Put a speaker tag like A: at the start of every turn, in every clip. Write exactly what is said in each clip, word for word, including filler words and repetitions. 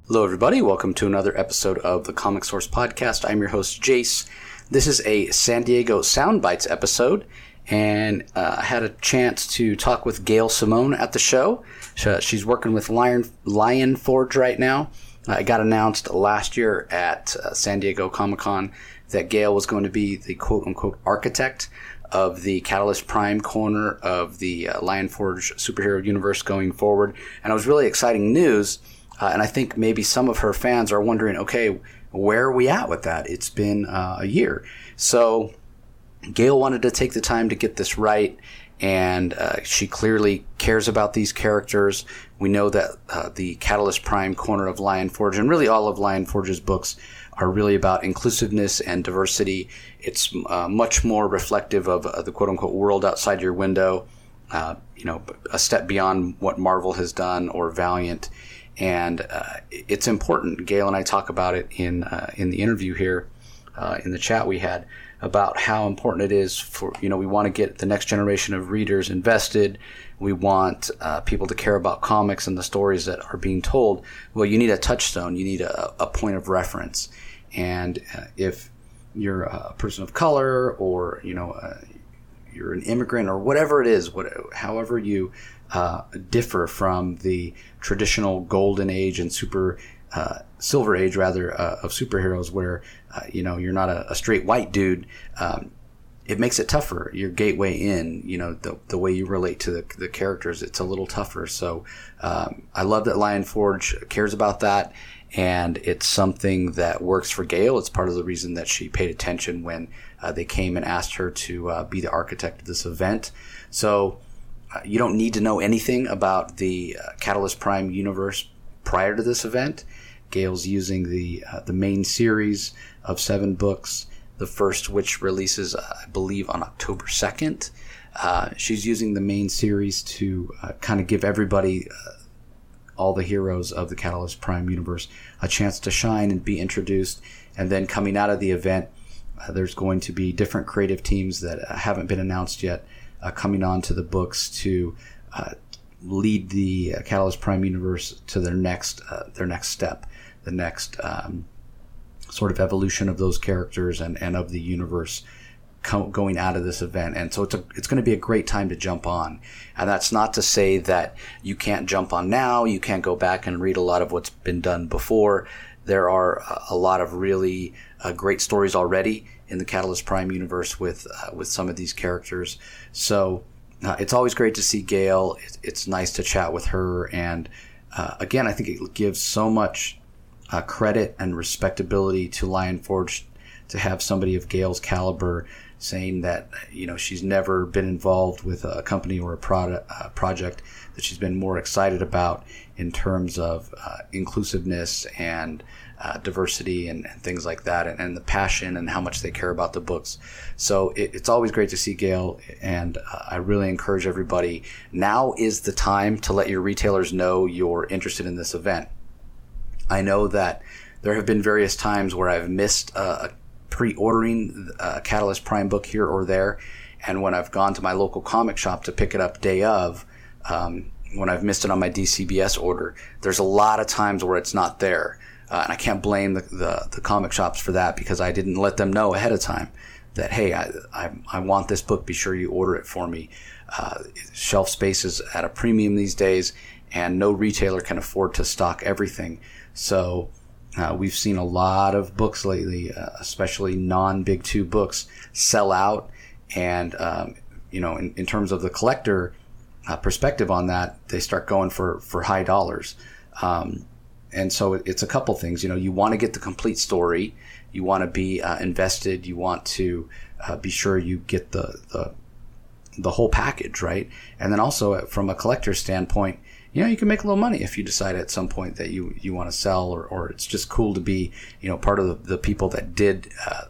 A: Hello, everybody. Welcome to another episode of the Comic Source Podcast. I'm your host, Jace. This is a San Diego Soundbites episode, and uh, I had a chance to talk with Gail Simone at the show. She's working with Lion, Lion Forge right now. Uh, it got announced last year at uh, San Diego Comic-Con that Gail was going to be the quote-unquote architect of the Catalyst Prime corner of the uh, Lion Forge superhero universe going forward. And it was really exciting news. Uh, and I think maybe some of her fans are wondering, okay, where are we at with that? It's been uh, a year. So Gail wanted to take the time to get this right, and uh, she clearly cares about these characters. We know that uh, the Catalyst Prime corner of Lion Forge, and really all of Lion Forge's books, are really about inclusiveness and diversity. It's uh, much more reflective of uh, the quote-unquote world outside your window, uh, you know, a step beyond what Marvel has done or Valiant. And uh, it's important. Gail and I talk about it in uh, in the interview here, uh, in the chat we had, about how important it is for, you know, we want to get the next generation of readers invested. We want uh, people to care about comics and the stories that are being told. Well, you need a touchstone. You need a, a point of reference. And uh, if you're a person of color, or, you know, uh, you're an immigrant, or whatever it is, what, however you uh, differ from the traditional golden age and super uh, silver age rather uh, of superheroes, where uh, you know, you're not a, a straight white dude, um, it makes it tougher. Your gateway in, you know, the the way you relate to the, the characters, it's a little tougher. So um, I love that Lion Forge cares about that, and it's something that works for Gail. It's part of the reason that she paid attention when uh, they came and asked her to uh, be the architect of this event. So Uh, you don't need to know anything about the uh, Catalyst Prime universe prior to this event. Gail's using the uh, the main series of seven books, the first which releases, uh, I believe, on October second. Uh, she's using the main series to uh, kind of give everybody, uh, all the heroes of the Catalyst Prime universe, a chance to shine and be introduced. And then coming out of the event, uh, there's going to be different creative teams that uh, haven't been announced yet, Uh, coming on to the books to uh, lead the uh, Catalyst Prime universe to their next uh, their next step, the next um, sort of evolution of those characters and, and of the universe co- going out of this event. And so it's a, it's going to be a great time to jump on. And that's not to say that you can't jump on now, you can't go back and read a lot of what's been done before. There are a lot of really uh, great stories already in the Catalyst Prime universe with uh, with some of these characters. So uh, it's always great to see Gail. It's, it's nice to chat with her. And uh, again, I think it gives so much uh, credit and respectability to Lion Forge to have somebody of Gail's caliber saying that, you know, she's never been involved with a company or a product, uh, project that she's been more excited about in terms of uh, inclusiveness and uh, diversity and, and things like that, and, and the passion and how much they care about the books. So it, it's always great to see Gail, and uh, I really encourage everybody, now is the time to let your retailers know you're interested in this event. I know that there have been various times where I've missed uh, pre-ordering a Catalyst Prime book here or there, and when I've gone to my local comic shop to pick it up day of, um, when I've missed it on my D C B S order, there's a lot of times where it's not there. Uh, and I can't blame the, the, the comic shops for that, because I didn't let them know ahead of time that, hey, I, I, I want this book. Be sure you order it for me. Uh, shelf space is at a premium these days, and no retailer can afford to stock everything. So uh, we've seen a lot of books lately, uh, especially non-Big Two books, sell out. And, um, you know, in, in terms of the collector uh, perspective on that, they start going for, for high dollars. Um, And so it's a couple things. You know, you want to get the complete story. You want to be uh, invested. You want to uh, be sure you get the, the the whole package, right? And then also from a collector's standpoint, you know, you can make a little money if you decide at some point that you, you want to sell, or, or it's just cool to be, you know, part of the, the people that did uh,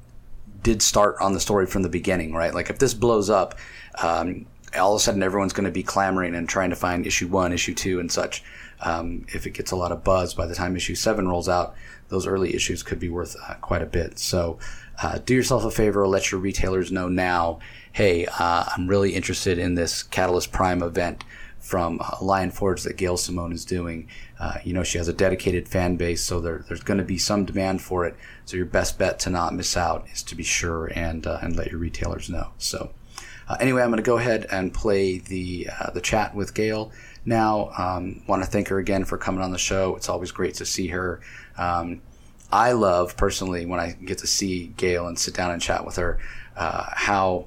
A: did start on the story from the beginning, right? Like if this blows up, um, all of a sudden everyone's going to be clamoring and trying to find issue one, issue two, and such. Um, if it gets a lot of buzz by the time issue seven rolls out, those early issues could be worth uh, quite a bit. So uh, do yourself a favor, let your retailers know now, hey, uh, I'm really interested in this Catalyst Prime event from uh, Lion Forge that Gail Simone is doing. Uh, you know, she has a dedicated fan base, so there, there's going to be some demand for it. So your best bet to not miss out is to be sure and uh, and let your retailers know. So uh, anyway, I'm going to go ahead and play the uh, the chat with Gail now. Um, want to thank her again for coming on the show. It's always great to see her. Um, I love personally when I get to see Gail and sit down and chat with her, uh, how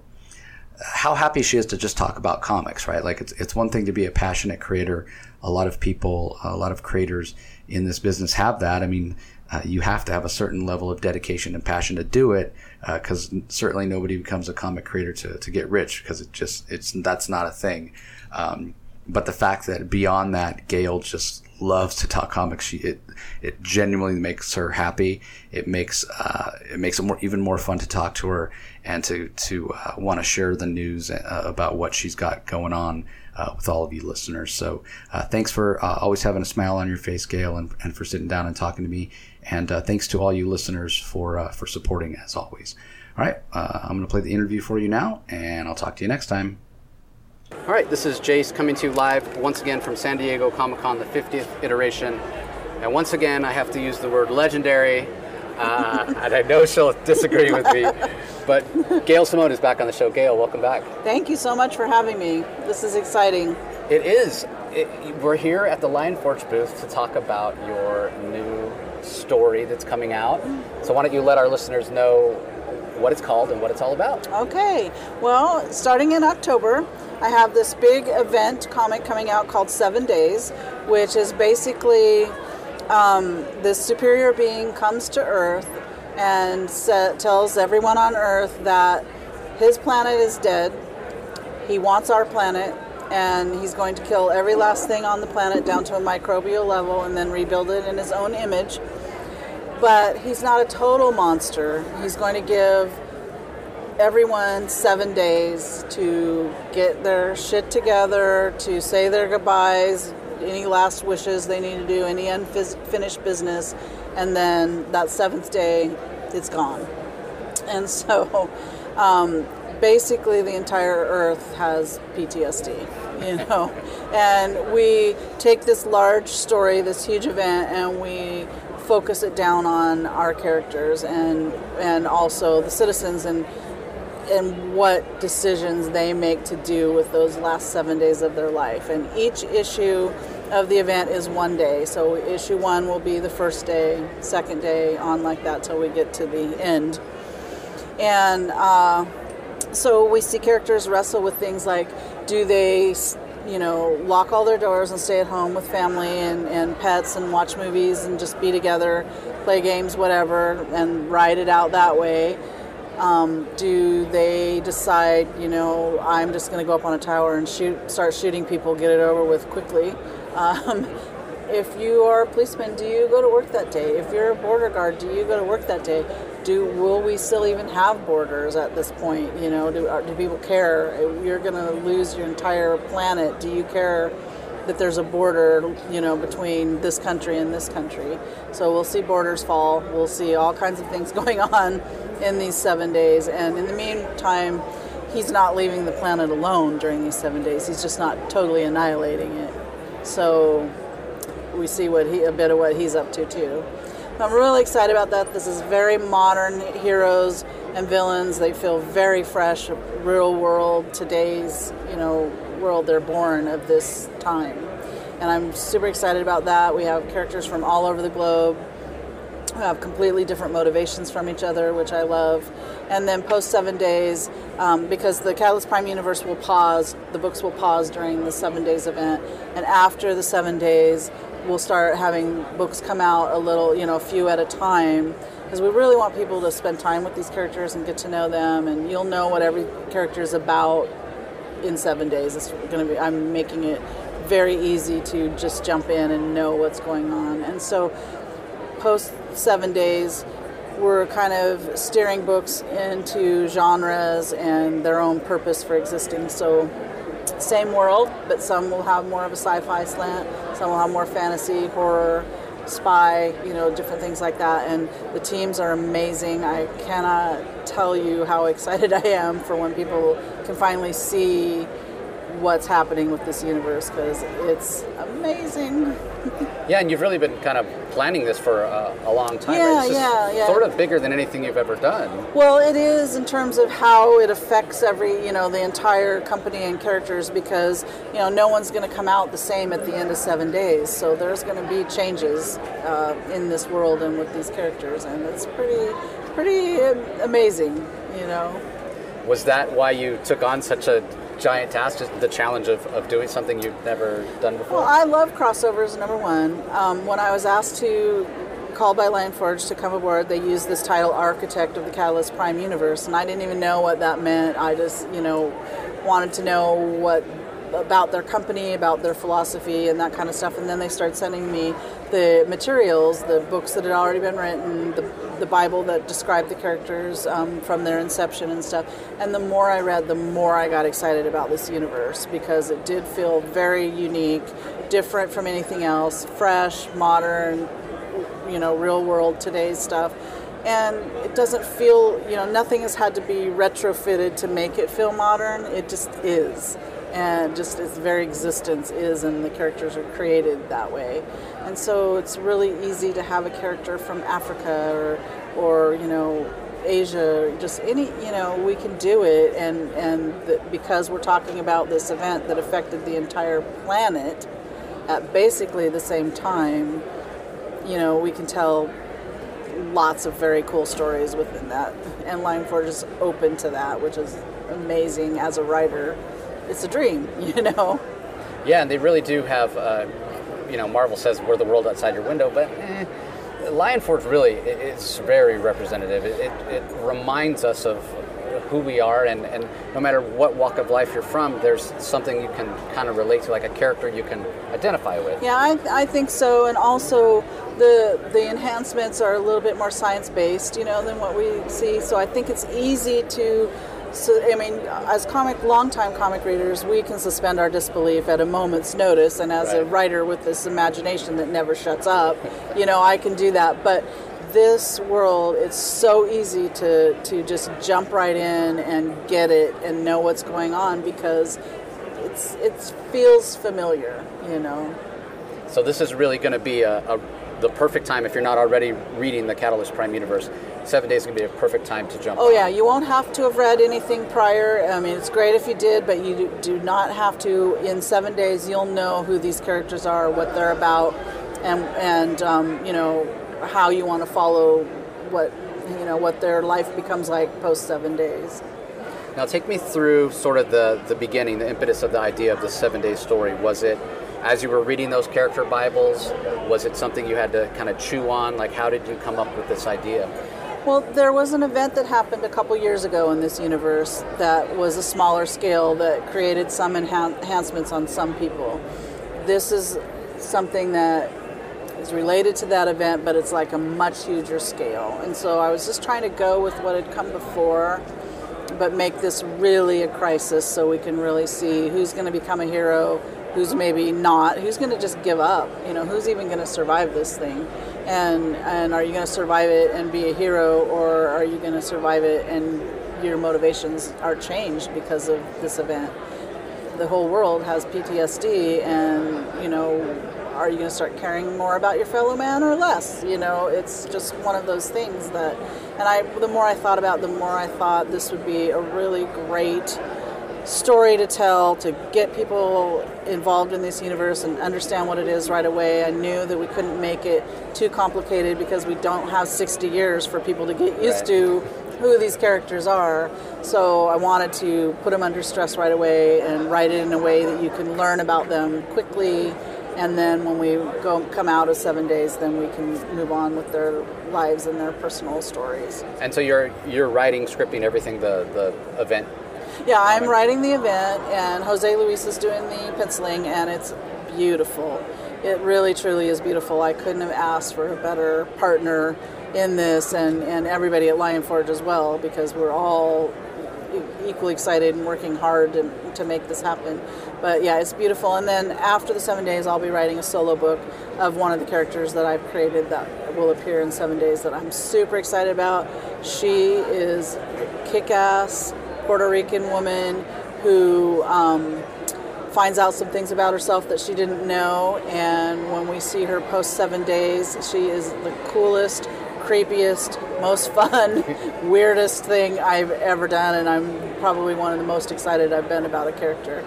A: how happy she is to just talk about comics, right? Like it's it's one thing to be a passionate creator. A lot of people, a lot of creators in this business have that. I mean, uh, you have to have a certain level of dedication and passion to do it, because uh, certainly nobody becomes a comic creator to, to get rich, because it just it's that's not a thing. Um, but the fact that beyond that, Gail just loves to talk comics. She it it genuinely makes her happy. It makes uh, it makes it more even more fun to talk to her and to to uh, want to share the news uh, about what she's got going on uh, with all of you listeners. So uh, thanks for uh, always having a smile on your face, Gail, and, and for sitting down and talking to me. And uh, thanks to all you listeners for uh, for supporting as always. All right, uh, I'm going to play the interview for you now, and I'll talk to you next time. All right, this is Jace coming to you live once again from San Diego Comic-Con, the fiftieth iteration. And once again, I have to use the word legendary, uh, and I know she'll disagree with me, but Gail Simone is back on the show. Gail, welcome back.
B: Thank you so much for having me. This is exciting.
A: It is. It, we're here at the Lion Forge booth to talk about your new story that's coming out. So why don't you let our listeners know what it's called and what it's all about.
B: Okay. Well, starting in October, I have this big event comic coming out called Seven Days, which is basically um, this superior being comes to Earth and sa- tells everyone on Earth that his planet is dead. He wants our planet, and he's going to kill every last thing on the planet down to a microbial level and then rebuild it in his own image. But he's not a total monster. He's going to give everyone seven days to get their shit together, to say their goodbyes, any last wishes they need to do, any unfinished business, and then that seventh day, it's gone. And so um, basically the entire Earth has P T S D, you know. And we take this large story, this huge event, and we focus it down on our characters and and also the citizens and and what decisions they make to do with those last seven days of their life. And each issue of the event is one day. So issue one will be the first day, second day, on like that till we get to the end. And uh, so we see characters wrestle with things like, do they, you know, lock all their doors and stay at home with family and, and pets and watch movies and just be together, play games, whatever, and ride it out that way? Um, do they decide, you know, I'm just going to go up on a tower and shoot, start shooting people, get it over with quickly? Um, if you are a policeman, do you go to work that day? If you're a border guard, do you go to work that day? Do will we still even have borders at this point? You know, do do people care? You're going to lose your entire planet. Do you care that there's a border, you know, between this country and this country? So we'll see borders fall. We'll see all kinds of things going on in these seven days. And in the meantime, he's not leaving the planet alone during these seven days. He's just not totally annihilating it. So we see what he a bit of what he's up to too. I'm really excited about that. This is very modern heroes and villains. They feel very fresh, real world, today's, you know, world they're born of this time. And I'm super excited about that. We have characters from all over the globe who have completely different motivations from each other, which I love. And then post seven days, um, because the Catalyst Prime universe will pause, the books will pause during the seven days event. And after the seven days, we'll start having books come out a little, you know, a few at a time, because we really want people to spend time with these characters and get to know them, and you'll know what every character is about in seven days. It's going to be, I'm making it very easy to just jump in and know what's going on. And so post seven days, we're kind of steering books into genres and their own purpose for existing. So same world, but some will have more of a sci-fi slant, some will have more fantasy, horror, spy, you know, different things like that. And the teams are amazing. I cannot tell you how excited I am for when people can finally see what's happening with this universe, because it's amazing.
C: Yeah, and you've really been kind of planning this for a, a long time,
B: Yeah,
C: right? This is
B: yeah, yeah.
C: sort of bigger than anything you've ever done.
B: Well, it is in terms of how it affects every, you know, the entire company and characters, because, you know, no one's going to come out the same at the end of seven days. So there's going to be changes uh, in this world and with these characters, and it's pretty, pretty amazing, you know.
C: Was that why you took on such a giant task, just the challenge of, of doing something you've never done before?
B: Well, I love crossovers, number one. Um, when I was asked to, called by Lionforge to come aboard, they used this title, Architect of the Catalyst Prime Universe, and I didn't even know what that meant. I just, you know, wanted to know what about their company, about their philosophy, and that kind of stuff. And then they started sending me the materials, the books that had already been written, the, the Bible that described the characters um, from their inception and stuff. And the more I read, the more I got excited about this universe, because it did feel very unique, different from anything else, fresh, modern, you know, real world, today's stuff. And it doesn't feel, you know, nothing has had to be retrofitted to make it feel modern. It just is. And just its very existence is, and the characters are created that way. And so it's really easy to have a character from Africa or, or you know, Asia, just any, you know, we can do it. And, and the, because we're talking about this event that affected the entire planet at basically the same time, you know, we can tell lots of very cool stories within that. And Lionforge is open to that, which is amazing as a writer. It's a dream, you know.
C: Yeah, and they really do have, uh, you know, Marvel says we're the world outside your window, but eh, Lionforge really is very representative. It, it, it reminds us of who we are, and, and no matter what walk of life you're from, there's something you can kind of relate to, like a character you can identify with.
B: Yeah, I, I think so, and also the the enhancements are a little bit more science-based, you know, than what we see, so I think it's easy to... So, I mean, as comic, longtime comic readers, we can suspend our disbelief at a moment's notice, and as
C: right.
B: a writer with this imagination that never shuts up, you know, I can do that. But this world, it's so easy to, to just jump right in and get it and know what's going on, because it's it feels familiar, you know.
C: So this is really going to be a, a the perfect time, if you're not already reading the Catalyst Prime Universe. Seven days is going to be a perfect time to jump
B: Oh
C: on.
B: yeah, you won't have to have read anything prior. I mean, it's great if you did, but you do not have to. In seven days, you'll know who these characters are, what they're about, and and um, you know, how you want to follow what you know what their life becomes like post seven days.
C: Now, take me through sort of the the beginning, the impetus of the idea of the seven day story. Was it as you were reading those character Bibles? Was it something you had to kind of chew on? Like, how did you come up with this idea?
B: Well, there was an event that happened a couple years ago in this universe that was a smaller scale that created some enhan- enhancements on some people. This is something that is related to that event, but it's like a much huger scale. And so I was just trying to go with what had come before, but make this really a crisis so we can really see who's going to become a hero, who's maybe not, who's going to just give up, you know, who's even going to survive this thing. And and are you going to survive it and be a hero, or are you going to survive it and your motivations are changed because of this event? The whole world has P T S D, and, you know, are you going to start caring more about your fellow man or less? You know, it's just one of those things that, and I, the more I thought about it, the more I thought this would be a really great story to tell, to get people involved in this universe and understand what it is right away. I knew that we couldn't make it too complicated because we don't have sixty years for people to get used
C: Right.
B: to who these characters are. So I wanted to put them under stress right away and write it in a way that you can learn about them quickly, and then when we go come out of seven days, then we can move on with their lives and their personal stories.
C: And so you're you're writing, scripting everything, the, the event.
B: Yeah, I'm writing the event, and Jose Luis is doing the penciling, and it's beautiful. It really, truly is beautiful. I couldn't have asked for a better partner in this, and, and everybody at Lionforge as well, because we're all e- equally excited and working hard to, to make this happen. But yeah, it's beautiful. And then after the seven days, I'll be writing a solo book of one of the characters that I've created that will appear in seven days that I'm super excited about. She is kick-ass Puerto Rican woman who um, finds out some things about herself that she didn't know. And when we see her post Seven Days, she is the coolest, creepiest, most fun, weirdest thing I've ever done. And I'm probably one of the most excited I've been about a character.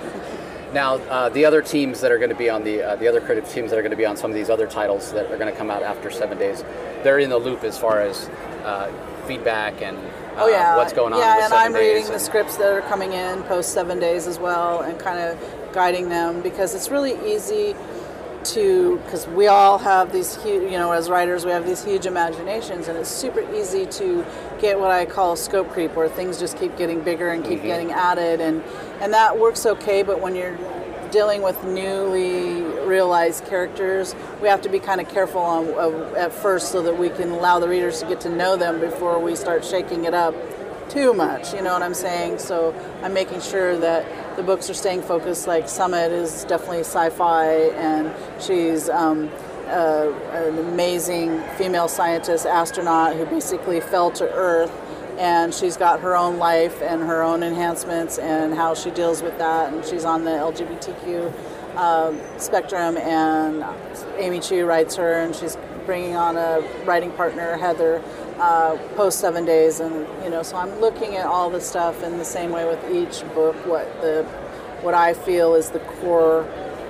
C: Now, uh, the other teams that are going to be on the uh, the other creative teams that are going to be on some of these other titles that are going to come out after Seven Days, they're in the loop as far as uh, feedback and uh,
B: oh, yeah.
C: what's going on.
B: Yeah,
C: with
B: and
C: Seven
B: I'm
C: Days
B: reading
C: and...
B: the scripts that are coming in post Seven Days as well, and kind of guiding them, because it's really easy to, because we all have these huge, you know, as writers, we have these huge imaginations, and it's super easy to get what I call scope creep, where things just keep getting bigger and keep mm-hmm. getting added, and and that works okay, but when you're dealing with newly realized characters, we have to be kind of careful on, uh, at first, so that we can allow the readers to get to know them before we start shaking it up too much, you know what I'm saying? So I'm making sure that the books are staying focused. Like Summit is definitely sci-fi, and she's um, uh, an amazing female scientist, astronaut, who basically fell to Earth, and she's got her own life and her own enhancements and how she deals with that, and she's on the L G B T Q uh, spectrum, and Amy Chu writes her, and she's bringing on a writing partner, Heather, uh, post Seven Days, and you know, so I'm looking at all the stuff in the same way with each book, what the what I feel is the core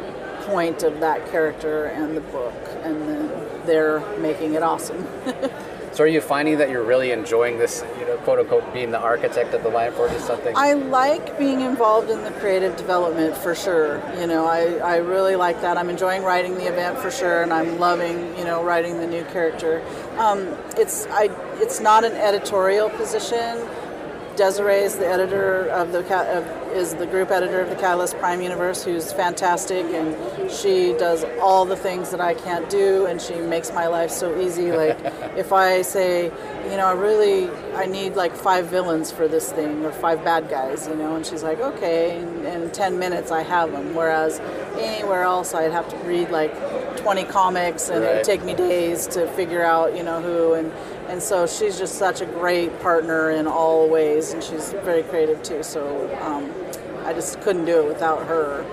B: point of that character and the book, and then they're making it awesome.
C: So are you finding that you're really enjoying this, you know, quote unquote, being the architect of the Lion Forge is something?
B: I like being involved in the creative development for sure. You know, I, I really like that. I'm enjoying writing the event for sure, and I'm loving, you know, writing the new character. Um, it's I it's not an editorial position. Desiree is the editor of the of, is the group editor of the Catalyst Prime Universe, who's fantastic, and she does all the things that I can't do, and she makes my life so easy. Like if I say, you know, I really I need like five villains for this thing, or five bad guys, you know, and she's like, okay, and, and in ten minutes I have them. Whereas anywhere else I'd have to read like twenty comics, and right. it would take me days to figure out, you know, who and. And so she's just such a great partner in all ways, and she's very creative too. So um, I just couldn't do it without her.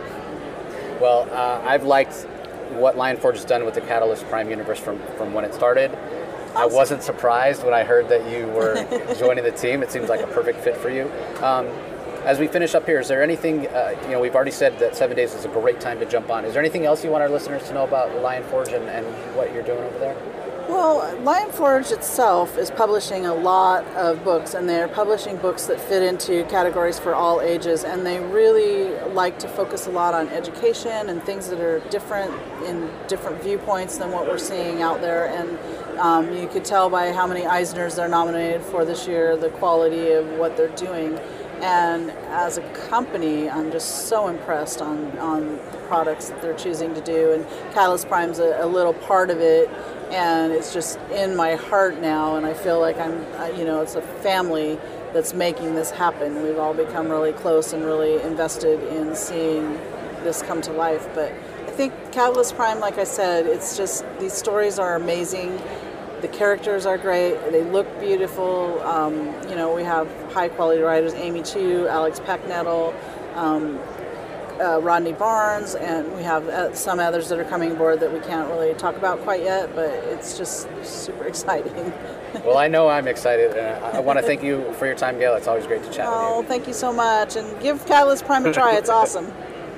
C: Well, uh, I've liked what Lion Forge has done with the Catalyst Prime Universe from, from when it started. Awesome. I wasn't surprised when I heard that you were joining the team. It seems like a perfect fit for you. Um, as we finish up here, is there anything, uh, you know, we've already said that Seven Days is a great time to jump on. Is there anything else you want our listeners to know about Lion Forge and, and what you're doing over there?
B: Well, Lion Forge itself is publishing a lot of books, and they're publishing books that fit into categories for all ages, and they really like to focus a lot on education and things that are different in different viewpoints than what we're seeing out there. And um, you could tell by how many Eisners they're nominated for this year, the quality of what they're doing. And as a company, I'm just so impressed on, on the products that they're choosing to do, and Catalyst Prime's a, a little part of it. And it's just in my heart now, and I feel like I'm, you know, it's a family that's making this happen. We've all become really close and really invested in seeing this come to life. But I think Catalyst Prime, like I said, it's just, these stories are amazing. The characters are great. They look beautiful. Um, you know, we have high quality writers, Amy Chu, Alex Pecknettle, um, Uh, Rodney Barnes, and we have uh, some others that are coming aboard that we can't really talk about quite yet, but it's just super exciting.
C: Well, I know I'm excited, and I, I want to thank you for your time, Gail. It's always great to chat
B: oh,
C: with you.
B: Oh, thank you so much, and give Catalyst Prime a try. It's awesome.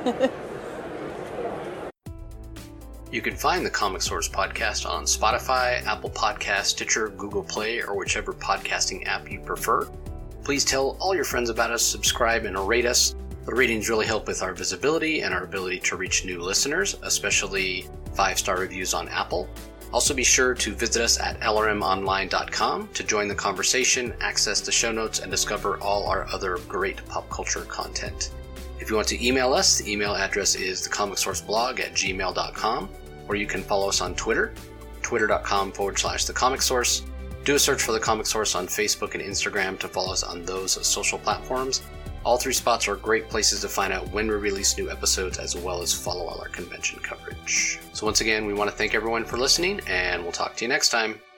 A: You can find the Comic Source podcast on Spotify, Apple Podcasts, Stitcher, Google Play, or whichever podcasting app you prefer. Please tell all your friends about us, subscribe, and rate us. The ratings really help with our visibility and our ability to reach new listeners, especially five-star reviews on Apple. Also be sure to visit us at L R M online dot com to join the conversation, access the show notes, and discover all our other great pop culture content. If you want to email us, the email address is thecomicsourceblog at gmail dot com, or you can follow us on Twitter, twitter.com forward slash thecomicsource. Do a search for The Comic Source on Facebook and Instagram to follow us on those social platforms. All three spots are great places to find out when we release new episodes, as well as follow all our convention coverage. So once again, we want to thank everyone for listening, and we'll talk to you next time.